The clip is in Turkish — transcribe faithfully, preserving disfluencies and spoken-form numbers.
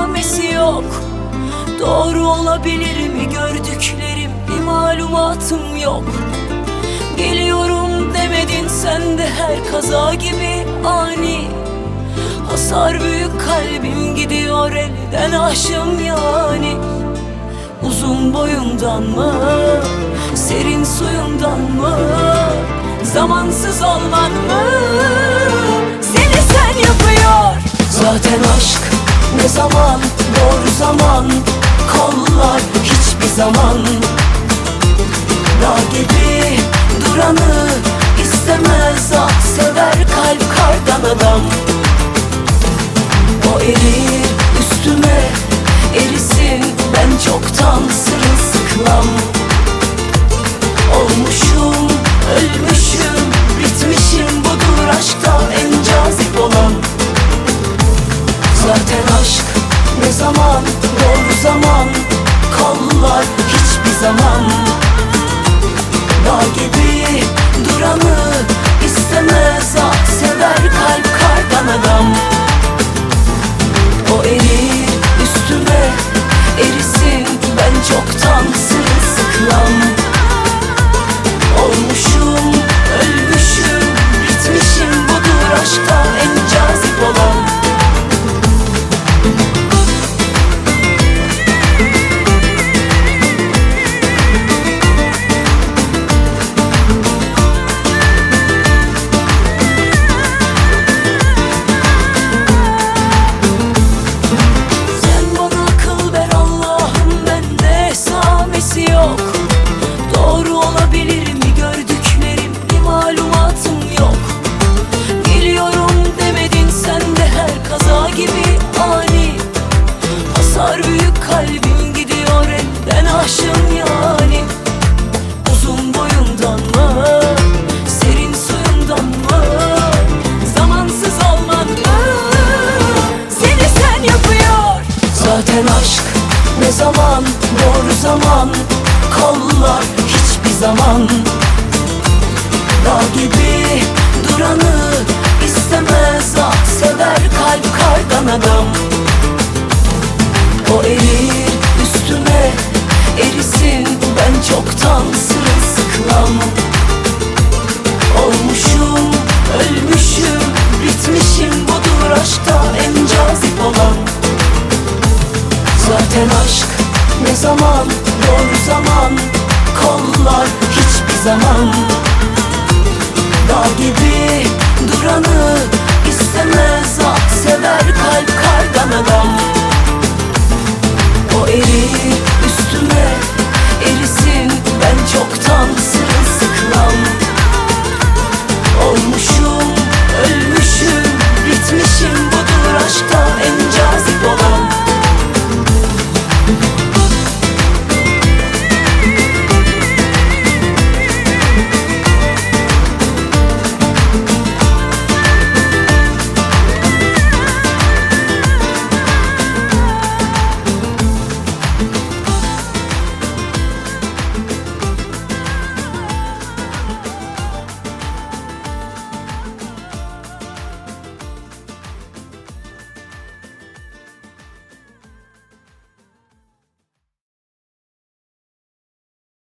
esamesi yok. Doğru olabilir mi gördüklerim, bir malumatım yok. Geliyorum demedin sen de, her kaza gibi ani. Hasar büyük, kalbim gidiyor elden, aşım yani. Uzun boyundan mı, serin suyundan mı, zamansız olman mı seni sen yapıyor? Zaten aşk ne zaman, doğru zaman, kollar hiçbir zaman. Dağ gibi duranı istemez, ah sever kalp kardan adam. O erir üstüme, erisin, ben çoktan sırılsıklam. Olmuşum, ölmüşüm, bitmişim, budur aşkta en cazip olan. Zaten aşk ne zaman, doğru zaman, kollar hiçbir zaman. Dağ gibi duranı istemez, ah sever kalp kardan adam. O erir üstüme, erisin, ben çoktan sırılsıklam. Olmuşum, ölmüşüm, bitmişim, budur aşkta en cazip olan. Yok. Doğru olabilir mi gördüklerim, bir malumatım yok. Geliyorum demedin sen de, her kaza gibi ani. Hasar büyük, kalbim gidiyor elden, aşım yani. Uzun boyundan mı, serin suyundan mı, zamansız olman mı seni sen yapıyor? Zaten aşk ne zaman, doğru zaman, kollar hiçbir zaman. Dağ gibi duranı istemez, ah sever kalp kardan adam. O erir üstüme, erisin, ben çoktan sırılsıklam. Olmuşum, ölmüşüm, bitmişim, budur aşkta en cazip olan. Zaten aşk ne zaman, doğru zaman, kollar hiçbir zaman. Dağ gibi duranı istemez, ah sever kalp kardan adam.